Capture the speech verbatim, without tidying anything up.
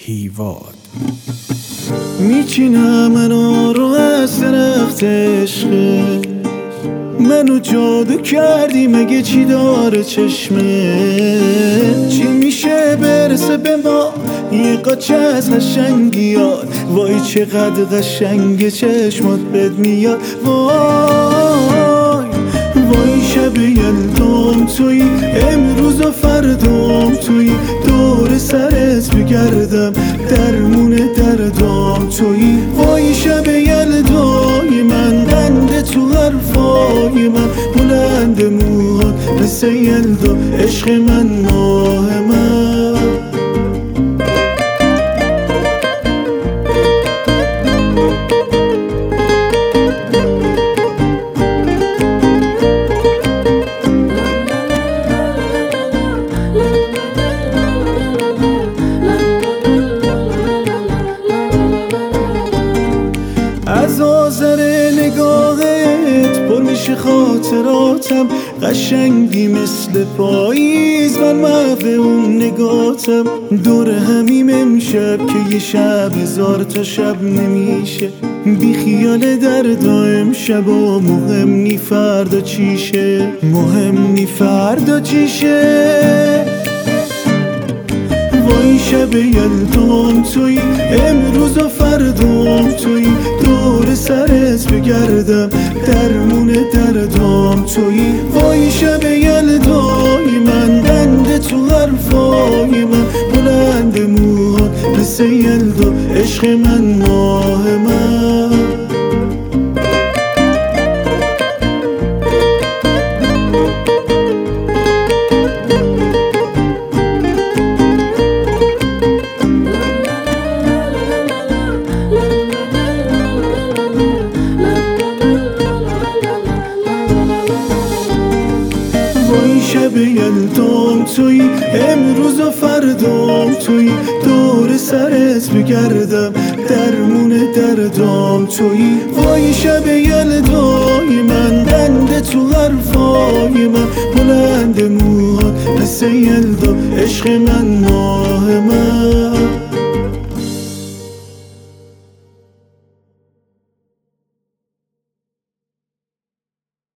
هیواد میچینم منو رو از درخت عشقه، منو جادو کردی مگه چی داره چشمه؟ چی میشه برسه به ما یه قاچه از قشنگیات؟ وای چقدر قشنگ چشمات بد میاد. وای وای شب یلدام توی، امروز و فردام توی، دور سرت بگردم درمون دردام توی. وای شب یلدای من، قند تو حرفای من، بلند موهات مثل یلدا، عشق من ماه من. از آذر نگاهت پر میشه خاطراتم، قشنگی مثل پاییز من محو اون نگاتم. دور همیم امشب که یه شب هزار تا شب نمیشه، بی خیال دردا امشب و مهم نی فردا چیشه، مهم نی فردا چیشه. وای شب یلدام توی، امروز و فردام توی، دور سرت بگردم درمون دردام توی. وای شب یلدای من، قند تو حرفای من، بلند موهات مثل یلدا، عشق من ماه من. وای شب یلدام توی، امروز و فردام توی، دور سرت بگردم درمون دردام توی. وای شب یلدای من، قند تو حرفای من، بلند موهات مثل یلدا، عشق من ماه من.